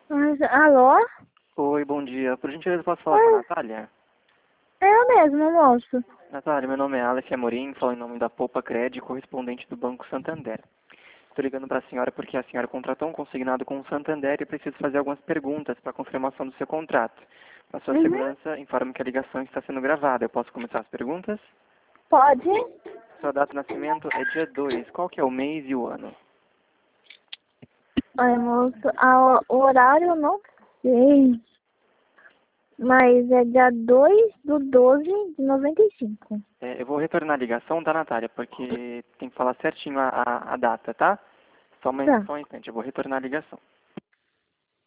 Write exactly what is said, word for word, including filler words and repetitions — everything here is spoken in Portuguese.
Mas, alô? Oi, bom dia. Por gentileza, posso falar com a É, Natália? é eu mesmo, moço. Natália, meu nome é Alex Amorim, falo em nome da Poupa Cred, correspondente do Banco Santander. Estou ligando para a senhora porque a senhora contratou um consignado com o Santander e preciso fazer algumas perguntas para confirmação do seu contrato. Para sua Uhum. segurança, informo que a ligação está sendo gravada. Eu posso começar as perguntas? Pode? Sua data de nascimento é dia dois. Qual que é o mês e o ano? Ai, moço, a, o horário eu não sei. Mas é dia dois do doze de noventa e cinco. É, eu vou retornar a ligação, tá, Natália? Porque tem que falar certinho a, a, a data, tá? Só, uma, Tá. só um instante, eu vou retornar a ligação.